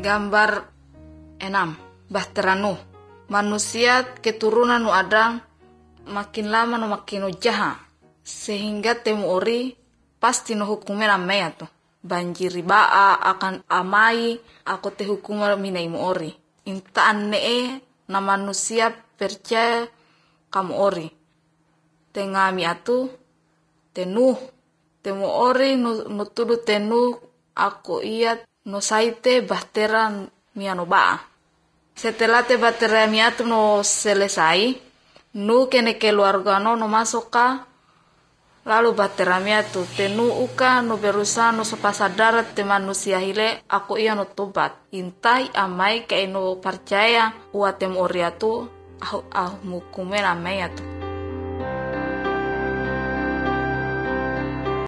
Gambar 6. Bahtera Nuh. Manusia keturunan nu Adam makin lama nu makin jaha, sehingga temu ori pasti no hukumnya namanya tuh. Banjiri baa akan amai aku te hukumnya minai mu ori. Inta anee na manusia percaya kamu ori. Tengami atu tenuh temu ori nu tudu tenuh aku iya no saite bahtera miano baa. Setelah te bahtera miatu no selesai, nu kene keluarga no masuk ka lalu bahtera miatu tenu uka no berusaha no sopasadara te manusia hile aku iya no tobat. Intai amai ke no percaya ua temu ori atu ahu mukumen amai atu.